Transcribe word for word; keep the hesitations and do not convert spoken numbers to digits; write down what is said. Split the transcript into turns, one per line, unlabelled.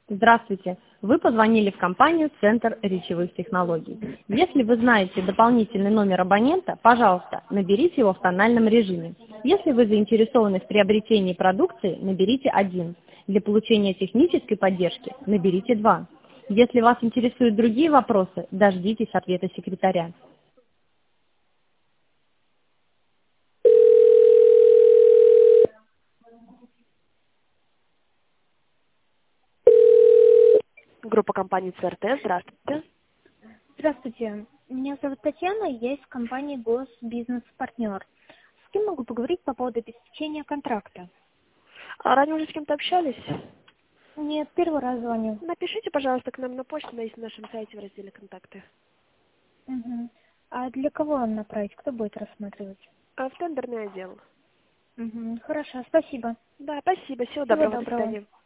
Здравствуйте! Вы позвонили в компанию «Центр речевых технологий». Если вы знаете дополнительный номер абонента, пожалуйста, наберите его в тональном режиме. Если вы заинтересованы в приобретении продукции, наберите один. Для получения технической поддержки наберите два. Если вас интересуют другие вопросы, дождитесь ответа секретаря.
Группа компании ЦРТ, здравствуйте.
Здравствуйте, меня зовут Татьяна, я из компании Госбизнес-партнер. С кем могу поговорить по поводу обеспечения контракта?
А ранее уже с кем-то общались?
Нет, первый раз звоню.
Напишите, пожалуйста, к нам на почту, она есть на нашем сайте в разделе «Контакты».
Угу. А для кого направить? Кто будет рассматривать?
А в тендерный отдел.
Угу. Хорошо, спасибо.
Да, спасибо, всего
Всего
доброго, до
доброго.
свидания.